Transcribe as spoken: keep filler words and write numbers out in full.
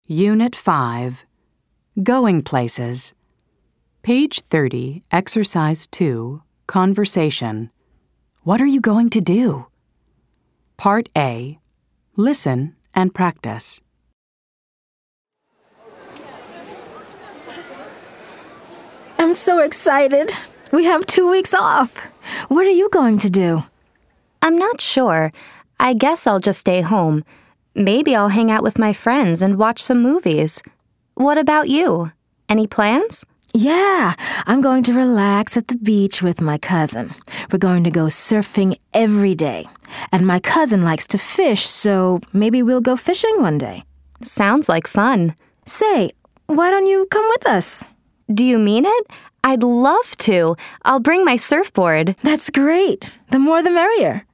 Unit five, Going Places. Page thirty, Exercise two, Conversation. What are you going to do? Part A, Listen and practice. I'm so excited. We have two weeks off. What are you going to do? I'm not sure. I guess I'll just stay home. Maybe I'll hang out with my friends and watch some movies. What about you? Any plans? Yeah, I'm going to relax at the beach with my cousin. We're going to go surfing every day. And my cousin likes to fish, so maybe we'll go fishing one day. Sounds like fun. Say, why don't you come with us? Do you mean it? I'd love to. I'll bring my surfboard. That's great. The more the merrier.